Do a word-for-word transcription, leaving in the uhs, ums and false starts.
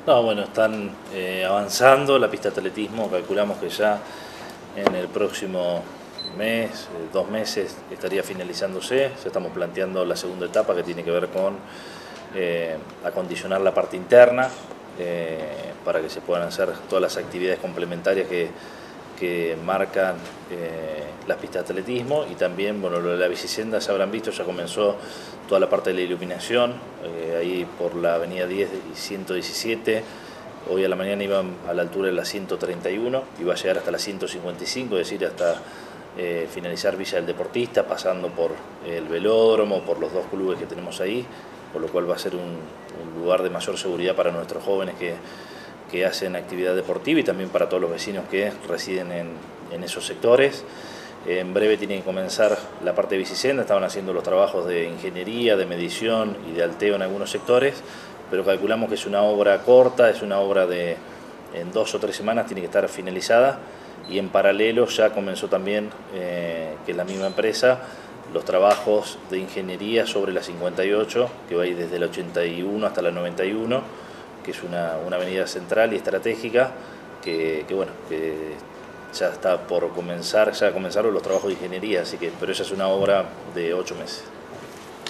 No, bueno, están eh, avanzando la pista de atletismo, calculamos que ya en el próximo mes, eh, dos meses, estaría finalizándose. Ya estamos planteando la segunda etapa que tiene que ver con eh, acondicionar la parte interna eh, para que se puedan hacer todas las actividades complementarias que, que marcan eh, las pistas de atletismo. Y también, bueno, lo de la bicicenda, ya habrán visto, ya comenzó toda la parte de la iluminación, eh, ahí por la avenida diez y ciento diecisiete. Hoy a la mañana iban a la altura de la ciento treinta y uno y va a llegar hasta la ciento cincuenta y cinco, es decir, hasta eh, finalizar Villa del Deportista, pasando por el velódromo, por los dos clubes que tenemos ahí, por lo cual va a ser un, un lugar de mayor seguridad para nuestros jóvenes que, que hacen actividad deportiva y también para todos los vecinos que residen en, en esos sectores. En breve tiene que comenzar la parte de bicicenda, estaban haciendo los trabajos de ingeniería, de medición y de alteo en algunos sectores, pero calculamos que es una obra corta, es una obra de en dos o tres semanas tiene que estar finalizada, y en paralelo ya comenzó también, eh, que es la misma empresa, los trabajos de ingeniería sobre la cincuenta y ocho, que va a ir desde la ochenta y uno hasta la noventa y uno, que es una, una avenida central y estratégica, que, que bueno, que ya está por comenzar, ya comenzaron los trabajos de ingeniería, así que, pero esa es una obra de ocho meses.